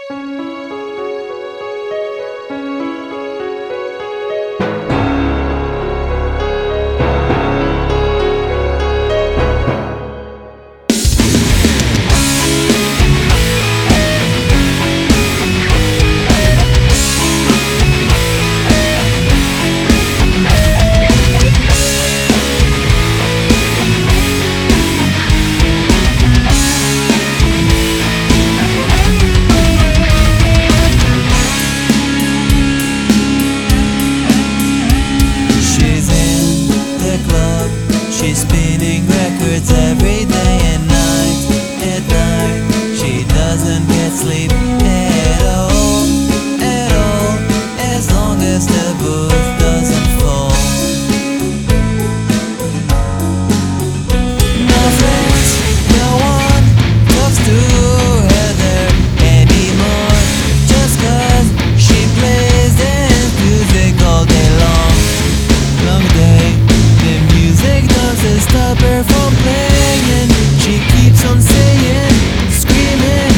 She's spinning records every day and night. At night, she doesn't get sleep at all, as long as the booth doesn't fall. No friends, no one talks to her there anymore, just 'cause she plays dance music all day long. Long day, the music doesn't stop her from playing. She keeps on saying, screaming.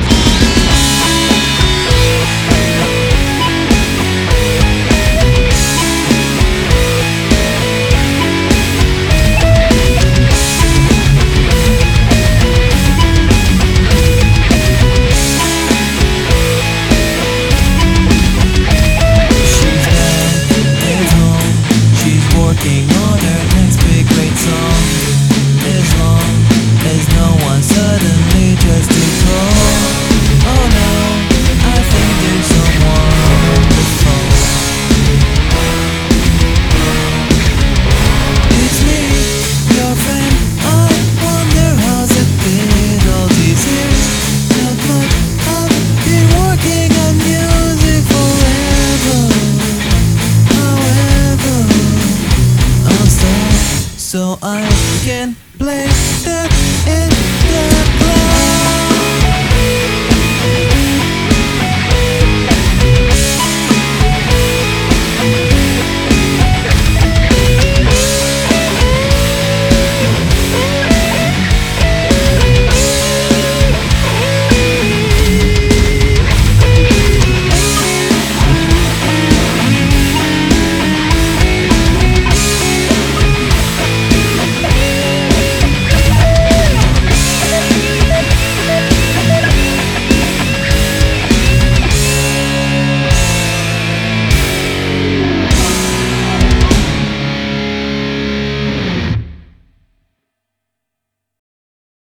She's back at home, she's working on her next big great song. As long as no one suddenly tries to call. Oh no, I think there's someone on the phone. It's me, your friend. I wonder how's it been all these years. Not much, I've been working on music forever. However, I'm stuck, so I can play that.